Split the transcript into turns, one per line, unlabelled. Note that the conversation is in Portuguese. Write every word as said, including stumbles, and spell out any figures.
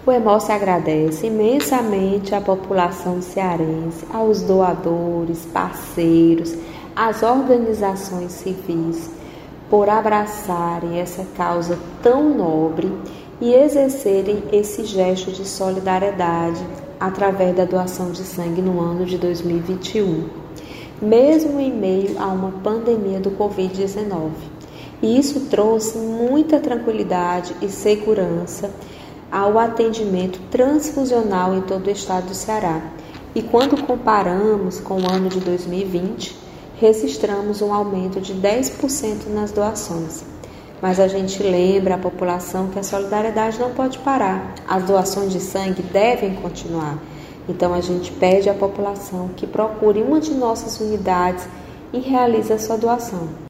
O Hemócio agradece imensamente à população cearense, aos doadores, parceiros, às organizações civis, por abraçarem essa causa tão nobre e exercerem esse gesto de solidariedade através da doação de sangue no ano de dois mil e vinte e um, mesmo em meio a uma pandemia do covid dezenove. E isso trouxe muita tranquilidade e segurança ao atendimento transfusional em todo o estado do Ceará. E quando comparamos com o ano de dois mil e vinte, registramos um aumento de dez por cento nas doações. Mas a gente lembra a população que a solidariedade não pode parar. As doações de sangue devem continuar. Então a gente pede à população que procure uma de nossas unidades e realize a sua doação.